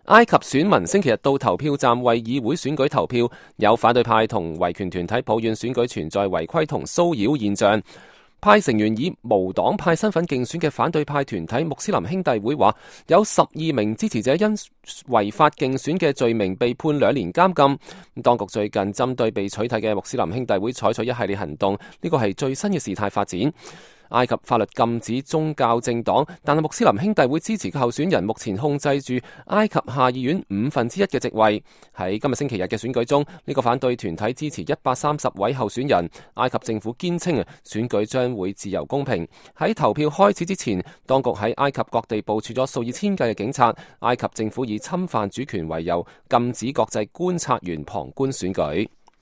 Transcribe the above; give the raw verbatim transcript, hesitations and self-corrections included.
埃及選民星期日到投票站為議會選舉投票，有反對派同維權團體抱怨選舉存在違規同騷擾現象。派成員以無黨派身份競選嘅反對派團體穆斯林兄弟會話，有十二名支持者因違法競選嘅罪名被判兩年監禁。當局最近針對被取締嘅穆斯林兄弟會採取一系列行動，呢個係最新嘅事態發展。埃及法律禁止宗教政黨，但係穆斯林兄弟會支持嘅候選人目前控制住埃及下議院五分之一嘅席位。喺今日星期日嘅選舉中，呢個反對團體支持一百三十位候選人。埃及政府堅稱啊，選舉將會自由公平。喺投票開始之前，當局喺埃及各地部署咗數以千計嘅警察。埃及政府以侵犯主權為由，禁止國際觀察員旁觀選舉。